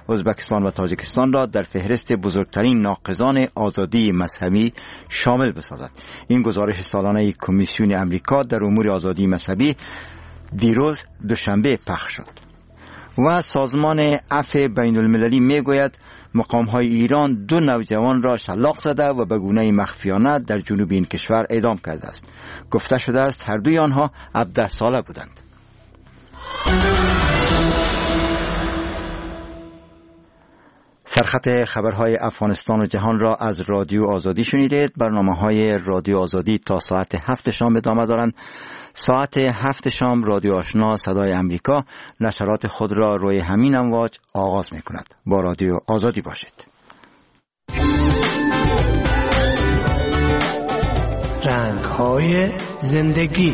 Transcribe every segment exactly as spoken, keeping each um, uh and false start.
ازبکستان و تاجیکستان را در فهرست بزرگترین ناقضان آزادی مذهبی شامل بسازد. این گزارش سالانه کمیسیون امریکا در امور آزادی مذهبی دیروز دوشنبه پخش شد. و سازمان عفو بین المللی می گوید مقام های ایران دو نوجوان را شلاق زده و به گونه مخفیانه در جنوب این کشور اعدام کرده است. گفته شده است هر دوی آنها هفده ساله بودند. سرخط خبرهای افغانستان و جهان را از رادیو آزادی شنیدید. برنامه‌های رادیو آزادی تا ساعت هفت شام ادامه دارند. ساعت هفت شام رادیو آشنا صدای امریکا نشرات خود را روی همین امواج آغاز می کند. با رادیو آزادی باشید. رنگ‌های زندگی.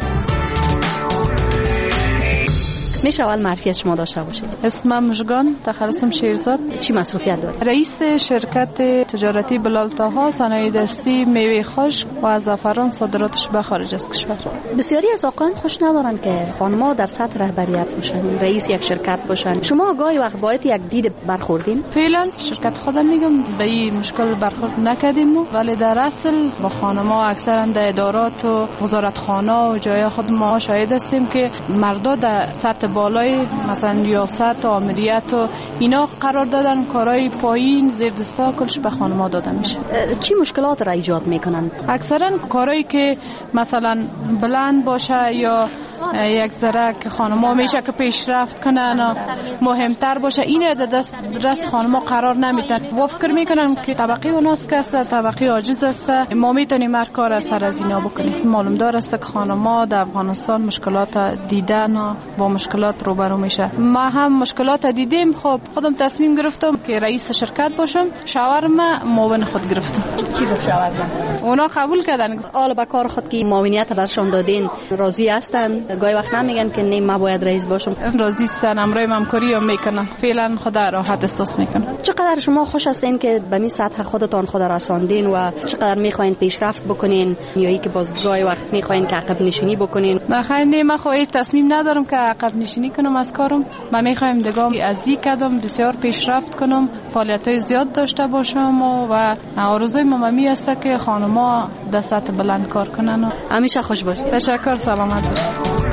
میشه اول معرفی از شما داشته باشید؟ اسمم مژگان، تخلصم شیرزاد. چی مسئولیت دارید؟ رئیس شرکت تجارتی بلال طاها، صنایع دستی، میوه خشک و زعفران صادراتش به خارج از کشور. بسیاری از آقایان خوش ندارن که خانم‌ها در سطح رهبریت باشن، رئیس یک شرکت باشن. شما گاهی وقت باید یک دید برخوردین؟ فعلا شرکت خودم میگم به این مشکل برخورد نکردیم، ولی در اصل با خانم‌ها اکثرا در ادارات و وزارتخانه‌ها و جای خود ما شاهد هستیم که مردا در سطح بالای مثلا ریاست و آمریت و اینا قرار دادن، کارهای پایین زیر دستا کلش به خانم‌ها داده میشه. چی مشکلات را ایجاد میکنن؟ اکثرا کارهایی که مثلا بلند باشه یا یک ذره که خانم‌ها میشه که پیشرفت کنن و مهمتر باشه، این دست دست خانم‌ها قرار نمیدن و فکر میکنن که طبقه اوناست که است، طبقه عاجز است، ما میتونیم هر کار از سر از اینا بکنیم. معلوم دار است که خانم‌ها در افغانستان مشکلات دیدن و با مشکلات روبرو میشه. ما هم مشکلات دیدیم. خب خودم تصمیم گرفتم که رئیس شرکت باشم. شاورما معاون خود گرفتم. چی گفت شاورما؟ اونا قبول کردن. حالا با کار خود که معاونیت برشون دادین راضی هستن؟ گاهی وقت نمیگن که نه ما باید رئیس باشم. راضی هستن، امرای همکاری هم میکنن. فعلا خدا راحت احساس میکنن. چقدر شما خوش هستین که به می سطح خودتان خود رساندین و چقدر میخواین پیشرفت بکنین یا ای که باز گاهی وقت میخواین که عقب نشینی بکنین؟ نه خیر، نه من خواهی تصمیم ندارم که عقب نشینی کنم از کارم. من میخوایم دگام از این قدم بسیار پیشرفت کنم، فعالیت‌های زیاد داشته باشم و, و آرزوی مامی است که خانم‌ها در سطح بلند کار کنن. همیشه خوش باشید. تشکر، سلامت باشید.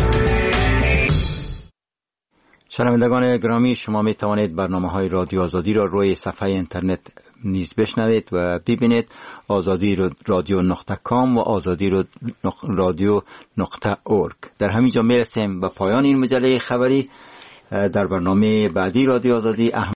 شنوندگان گرامی، شما می توانید برنامه‌های رادیو آزادی را روی صفحه اینترنت نیز بشنوید و ببینید. آزادی رادیو نقطه کام و آزادی رادیو نقطه اورگ. در همینجا میرسیم به پایان این مجله خبری. در برنامه بعدی رادیو آزادی